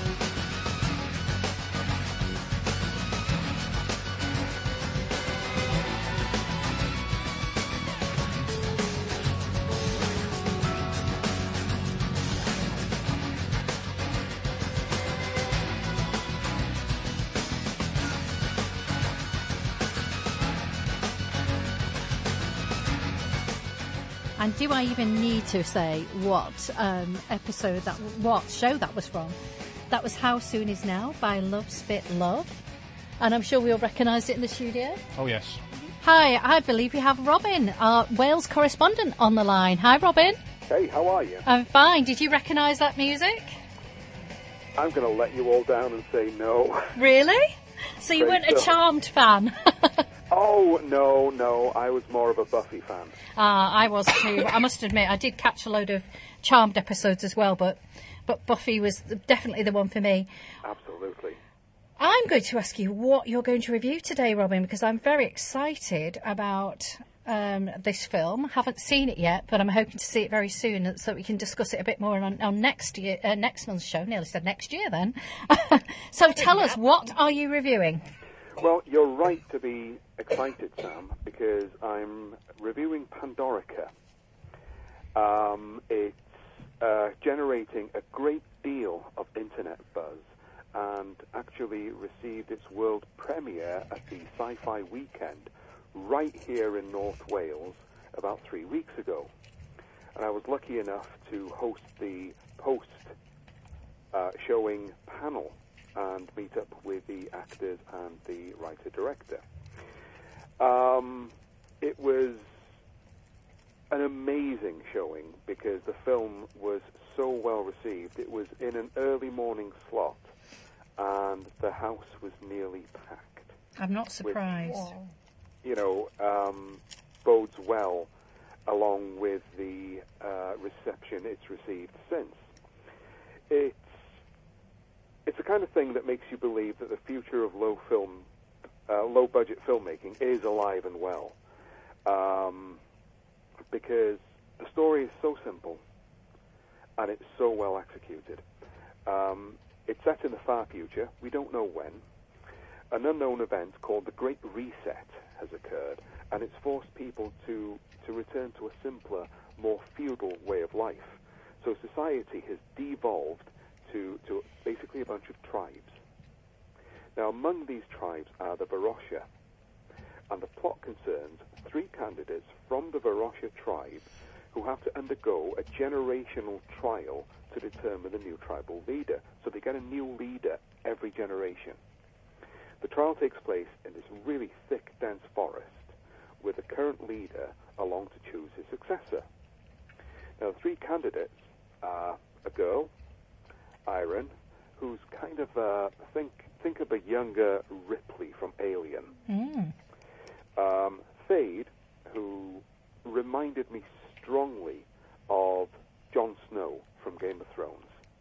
And do I even need to say what um, episode that, what show that was from? That was How Soon Is Now by Love Spit Love. And I'm sure we all recognised it in the studio. Oh, yes. Hi, I believe we have Robin, our Wales correspondent, on the line. Hi, Robin. Hey, how are you? I'm fine. Did you recognise that music? I'm going to let you all down and say no. Really? So you Afraid weren't a so. Charmed fan? Oh, no, no. I was more of a Buffy fan. Ah, I was too. I must admit, I did catch a load of Charmed episodes as well, but but Buffy was definitely the one for me. Absolutely. I'm going to ask you what you're going to review today, Robin, because I'm very excited about um, this film. Haven't seen it yet, but I'm hoping to see it very soon so that we can discuss it a bit more on, on next year, uh, next month's show. Nearly said next year then. So tell us, what are you reviewing? Well, you're right to be excited, Sam, because I'm reviewing Pandorica. Um, it's uh, generating a great deal of internet buzz and actually received its world premiere at the Sci-Fi Weekend right here in North Wales about three weeks ago. And I was lucky enough to host the post uh, showing panel and meet up with the actors and the writer-director. Um, it was an amazing showing because the film was so well received. It was in an early morning slot, and the house was nearly packed. I'm not surprised. Which, you know, um, bodes well along with the uh, reception it's received since. It's It's the kind of thing that makes you believe that the future of low film, uh, low budget filmmaking is alive and well, um, because the story is so simple, and it's so well executed. Um, it's set in the far future. We don't know when. An unknown event called the Great Reset has occurred, and it's forced people to, to return to a simpler, more feudal way of life. So society has devolved to, to basically a bunch of tribes. Now, among these tribes are the Varosha, and the plot concerns three candidates from the Varosha tribe who have to undergo a generational trial to determine the new tribal leader. So they get a new leader every generation. The trial takes place in this really thick, dense forest with the current leader along to choose his successor. Now, the three candidates are a girl, Iron, who's kind of, uh, think, think of a younger Ripley from Alien. Mm. Um, Thade, who reminded me strongly of Jon Snow from Game of Thrones.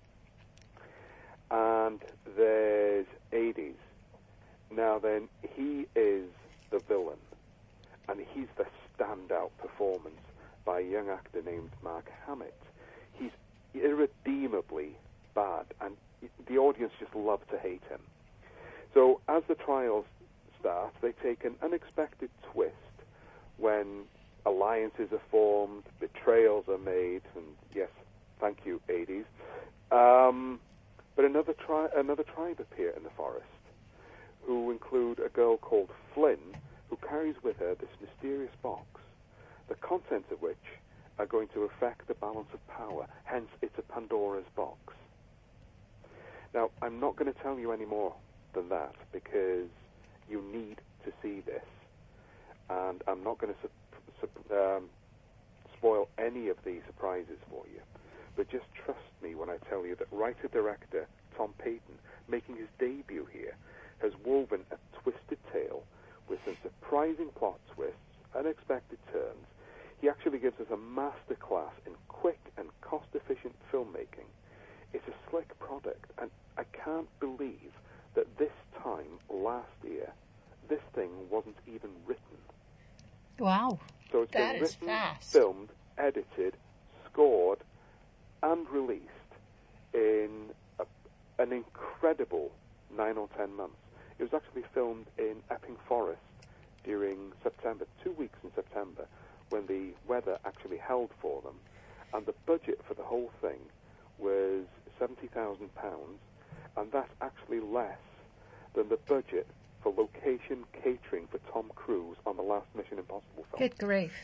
And there's Hades. Now then, he is the villain, and he's the standout performance by a young actor named Mark Hamill. He's irredeemably bad, and the audience just love to hate him. So as the trials start, they take an unexpected twist when alliances are formed, betrayals are made, and yes, thank you, Hades. Um, but another, tri- another tribe appear in the forest, who include a girl called Flynn, who carries with her this mysterious box, the contents of which are going to affect the balance of power, hence it's a Pandora's box. Now, I'm not going to tell you any more than that, because you need to see this, and I'm not going to su- su- um, spoil any of the surprises for you, but just trust me when I tell you that writer-director Tom Payton, making his debut here, has woven a twisted tale with some surprising plot twists, unexpected turns. He actually gives us a masterclass in quick and cost-efficient filmmaking. It's a slick product, and I can't believe that this time last year, this thing wasn't even written. Wow. So it's That been is written, fast. filmed, edited, scored, and released in a, an incredible nine or ten months. It was actually filmed in Epping Forest during September, two weeks in September, when the weather actually held for them. And the budget for the whole thing was seventy thousand pounds, and that's actually less than the budget for location catering for Tom Cruise on the last Mission Impossible film. Good grief.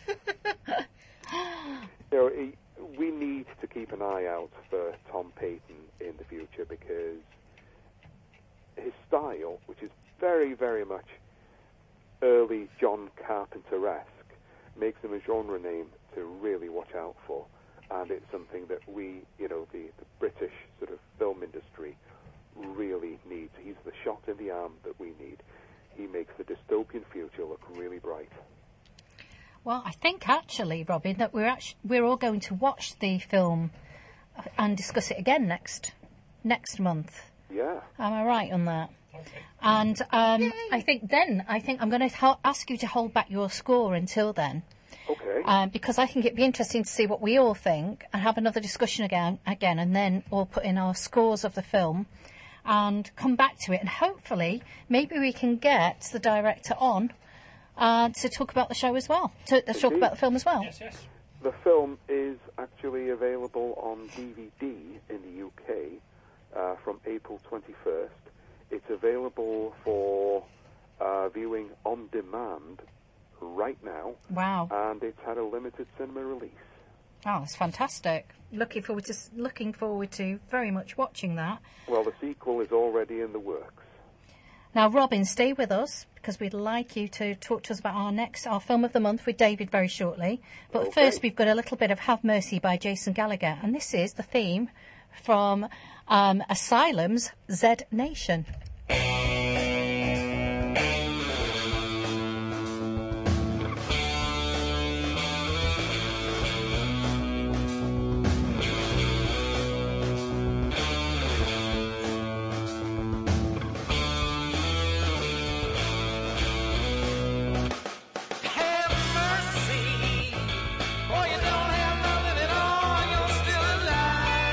You know, he, we need to keep an eye out for Tom Payton in the future, because his style, which is very, very much early John Carpenter-esque, makes him a genre name to really watch out for. And it's something that we, you know, the, the British sort of film industry really needs. He's the shot in the arm that we need. He makes the dystopian future look really bright. Well, I think actually, Robin, that we're actually, we're all going to watch the film and discuss it again next next month. Yeah. Am I right on that? And um, I think then, I think I'm going to ho- ask you to hold back your score until then. Okay. Um, because I think it'd be interesting to see what we all think and have another discussion again, again, and then we'll put in our scores of the film and come back to it. And hopefully, maybe we can get the director on uh, to talk about the show as well, to, to talk about the film as well. Yes, yes. The film is actually available on D V D in the U K uh, from April twenty-first. It's available for uh, viewing on demand right now. Wow. And it's had a limited cinema release. Oh, it's fantastic. Looking forward to looking forward to very much watching that. Well, the sequel is already in the works. Now, Robin, stay with us because we'd like you to talk to us about our next, our film of the month with David very shortly. But Okay. first, we've got a little bit of Have Mercy by Jason Gallagher, and this is the theme from um, Asylum's Z Nation. Have mercy, boy, you don't have nothing at all, you're still alive.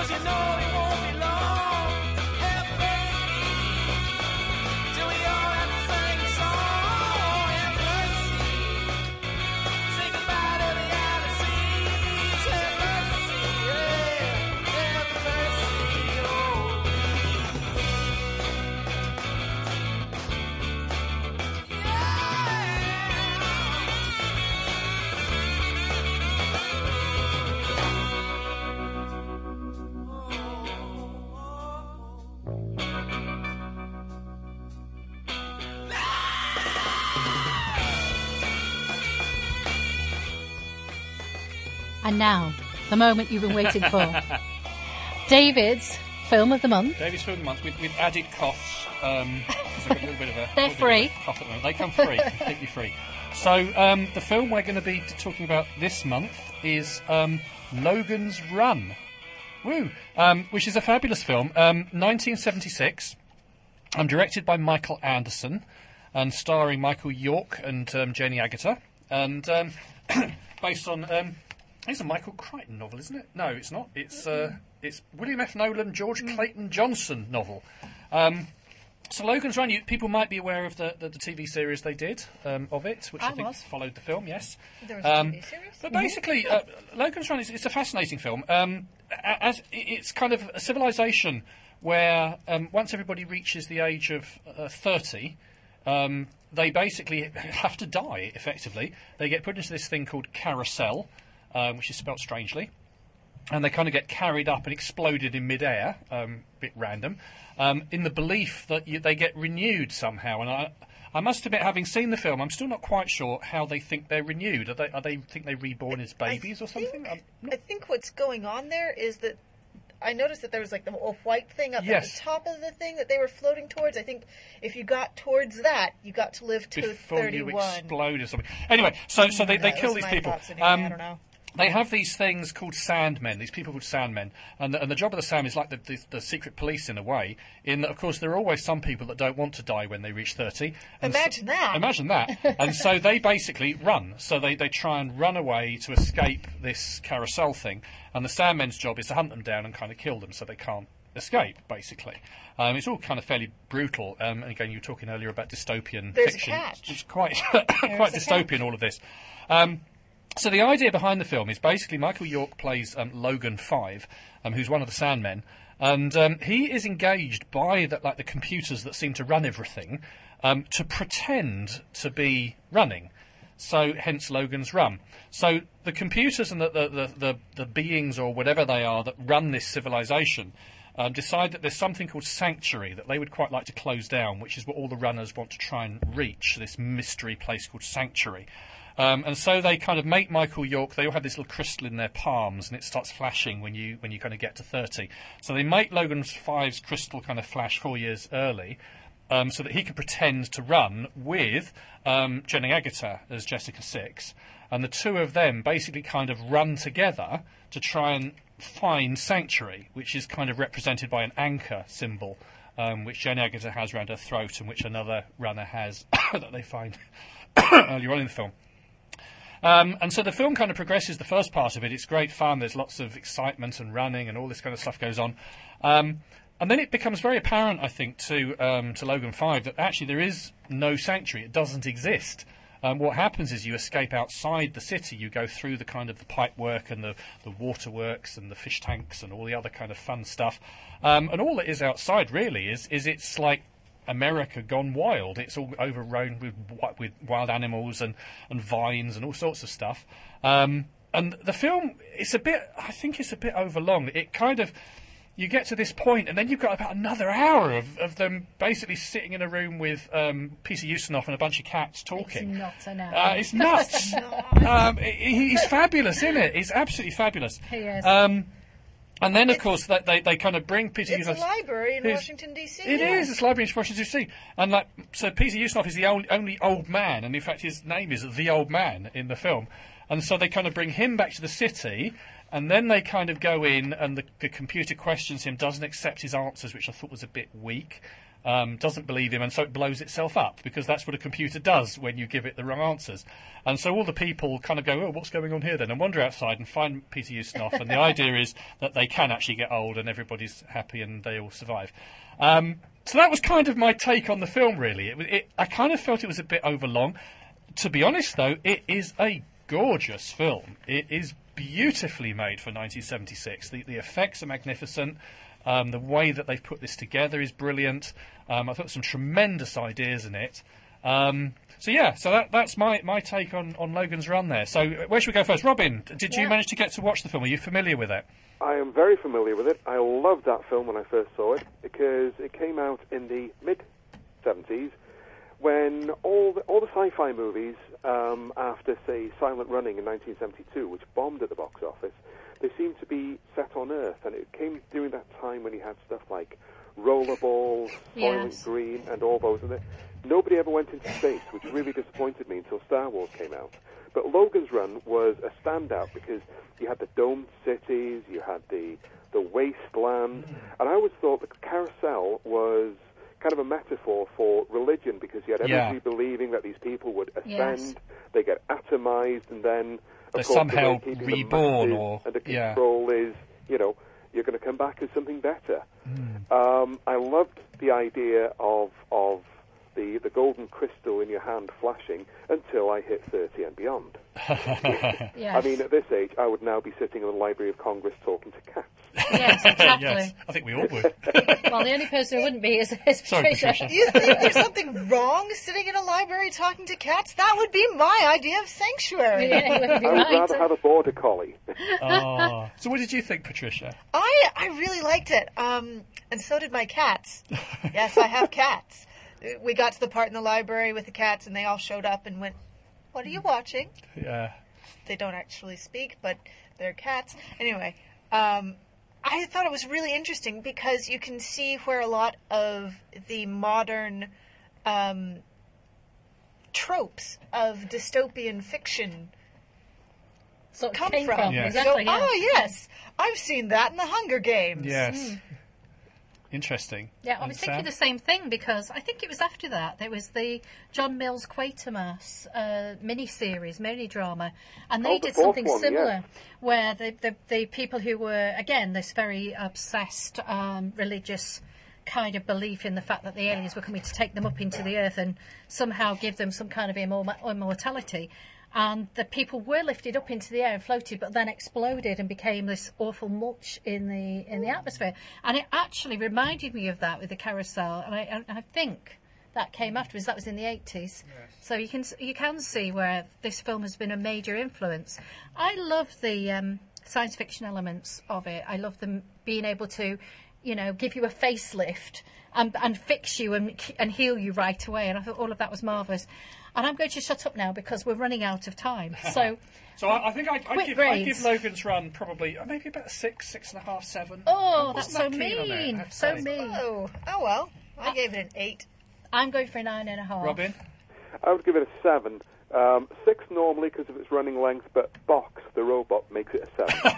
'cause you know it won't be long. Have mercy. Till we all have to sing a song. Have mercy. Say goodbye to the outer seas. Have mercy, yeah. Have mercy, oh. And now, the moment you've been waiting for. David's film of the month. David's film of the month with, with added costs. Um, 'cause I've got a little bit of a, They're little bit free. of a cough at the moment. They come free, completely free. So um, the film we're going to be talking about this month is um, Logan's Run. Woo! Um, which is a fabulous film. Um, nineteen seventy-six. Um, directed by Michael Anderson and starring Michael York and um, Jenny Agutter. And um, based on... Um, it's a Michael Crichton novel, isn't it? No, it's not. It's uh, it's William F. Nolan, George Clayton Johnson novel. Um, so Logan's Run, you, people might be aware of the, the, the T V series they did um, of it, which I, I think was. followed the film, yes. There was a Um, T V series? But basically, uh, Logan's Run is it's a fascinating film. Um, a- as it's kind of a civilization where um, once everybody reaches the age of uh, thirty, um, they basically have to die, effectively. They get put into this thing called carousel, um, which is spelt strangely, and they kind of get carried up and exploded in midair, um, a bit random, um, in the belief that you, they get renewed somehow. And I, I must admit, having seen the film, I'm still not quite sure how they think they're renewed. Are they? Are they think they're reborn as babies or something? I'm not- I think what's going on there is that I noticed that there was like the whole white thing up Yes. at the top of the thing that they were floating towards. I think if you got towards that, you got to live to before you thirty-one. explode or something. Anyway, so so they, they That kill was these my people. thoughts anyway, I don't know. They have these things called Sandmen, these people called Sandmen, and the, and the job of the Sandmen is like the, the, the secret police in a way, in that, of course, there are always some people that don't want to die when they reach thirty. And Imagine so, that. Imagine that. And so they basically run. So they, they try and run away to escape this carousel thing, and the Sandmen's job is to hunt them down and kind of kill them so they can't escape, basically. Um, it's all kind of fairly brutal. Um, and again, you were talking earlier about dystopian There's a fiction. catch. It's quite, quite a dystopian, all of this. Um, So the idea behind the film is basically Michael York plays um, Logan Five, um, who's one of the Sandmen, and um, he is engaged by the, like the computers that seem to run everything um, to pretend to be running. So hence Logan's Run. So the computers and the the, the, the, the beings or whatever they are that run this civilization um, decide that there's something called Sanctuary that they would quite like to close down, which is what all the runners want to try and reach, this mystery place called Sanctuary. Um, and so they kind of make Michael York, they all have this little crystal in their palms, and it starts flashing when you when you kind of get to thirty. So they make Logan Five's crystal kind of flash four years early, um, so that he can pretend to run with um, Jenny Agutter as Jessica Six. And the two of them basically kind of run together to try and find Sanctuary, which is kind of represented by an anchor symbol, um, which Jenny Agutter has around her throat and which another runner has that they find earlier on in the film. Um, and so the film kind of progresses the first part of it. It's great fun. There's lots of excitement and running and all this kind of stuff goes on. Um, and then it becomes very apparent, I think, to um, to Logan Five that actually there is no sanctuary. It doesn't exist. Um, what happens is you escape outside the city. You go through the kind of the pipe work and the, the waterworks and the fish tanks and all the other kind of fun stuff. Um, and all that is outside really is is it's like America gone wild. It's all overgrown with with wild animals and, and vines and all sorts of stuff. Um, and the film, it's a bit, I think it's a bit overlong. It kind of, you get to this point and then you've got about another hour of, of them basically sitting in a room with um, Peter Ustinov and a bunch of cats talking. It's nuts, I know. Uh, it's nuts. um, he- he's fabulous, isn't it? He's absolutely fabulous. He is. Um, and then, of course, they, they, they kind of bring Peter It's a Ustinov... library in who's- Washington, D C It is. It's a library in Washington, D C. And like, so Peter Ustinov is the only, only old man, and in fact his name is the old man in the film. And so they kind of bring him back to the city, and then they kind of go in, and the, the computer questions him, doesn't accept his answers, which I thought was a bit weak, um, doesn't believe him, and so it blows itself up, because that's what a computer does when you give it the wrong answers. And so all the people kind of go, oh, what's going on here then? And wander outside and find Peter Ustinov, and the idea is that they can actually get old and everybody's happy and they all survive. Um, so that was kind of my take on the film, really. It, it, I kind of felt it was a bit overlong. To be honest, though, it is a gorgeous film. It is beautifully made for nineteen seventy-six. The, the effects are magnificent. Um, the way that they've put this together is brilliant. Um, I thought some tremendous ideas in it. Um, so yeah, so that, that's my, my take on, on Logan's Run there. So where should we go first? Robin, did you Yeah. manage to get to watch the film? Are you familiar with it? I am very familiar with it. I loved that film when I first saw it because it came out in the mid seventies when all the, all the sci-fi movies um, after, say, Silent Running in nineteen seventy-two, which bombed at the box office, they seemed to be set on Earth, and it came during that time when you had stuff like Rollerball, Soylent Yes. Green, and all those. And it, nobody ever went into space, which really disappointed me until Star Wars came out. But Logan's Run was a standout because you had the domed cities, you had the the wasteland, and I always thought the carousel was kind of a metaphor for religion because you had Yeah. everybody believing that these people would ascend, Yes. they get atomized, and then of They're course, the somehow way keeping them reborn massive or- and the yeah. control is, you know, you're going to come back as something better. Hmm. Um, I loved the idea of of the the golden crystal in your hand flashing until I hit thirty and beyond. Yes. I mean, at this age, I would now be sitting in the Library of Congress talking to cats. Yes, exactly. Yes, I think we all would. Well, the only person who wouldn't be is, is Sorry, Patricia. Patricia. You think there's something wrong sitting in a library talking to cats? That would be my idea of sanctuary. Yeah, it would be I would right. rather have a border collie. Oh. So what did you think, Patricia? I I really liked it, um, and so did my cats. Yes, I have cats. We got to the part in the library with the cats, and they all showed up and went, "What are you watching?" Yeah. They don't actually speak, but they're cats. Anyway, um, I thought it was really interesting because you can see where a lot of the modern um, tropes of dystopian fiction Sort of come came from. from. Yes. Exactly, So, yeah. oh, yes, I've seen that in the Hunger Games. Yes. Interesting. Yeah, I And was thinking Sam? the same thing because I think it was after that there was the John Mills Quatermass uh, mini-series, mini-drama, and they Oh, the did fourth something one, similar yeah. where the, the, the people who were, again, this very obsessed um, religious kind of belief in the fact that the aliens were coming to take them up into the earth and somehow give them some kind of immor- immortality. And the people were lifted up into the air and floated, but then exploded and became this awful mulch in the in the atmosphere. And it actually reminded me of that with the carousel. And I, and I think that came afterwards. That was in the eighties. So you can you can see where this film has been a major influence. I love the um, science fiction elements of it. I love them being able to, you know, give you a facelift and, and fix you and and heal you right away. And I thought all of that was marvellous. And I'm going to shut up now because we're running out of time. So, So I, I think I, I'd, Quick give, I'd grades. give Logan's Run probably uh, maybe about six, six and a half, seven. oh, I that's wasn't so that keen on it, I mean. have to So say. mean. Oh, oh well. I gave it an eight. I'm going for a nine and a half. Robin? I would give it a seven. Um, six normally because of its running length, but Box, the robot, makes it a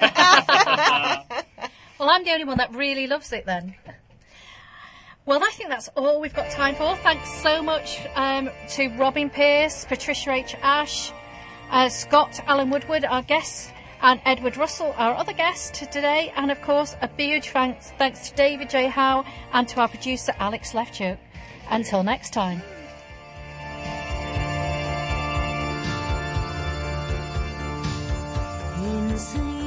seven. Well, I'm the only one that really loves it then. Well, I think that's all we've got time for. Thanks so much um, to Robin Pierce, Patricia H. Ash, uh, Scott Alan Woodward, our guests, and Edward Russell, our other guest today. And, of course, a huge thanks, thanks to David J. Howe and to our producer, Alex Lefchuk. Until next time. Inside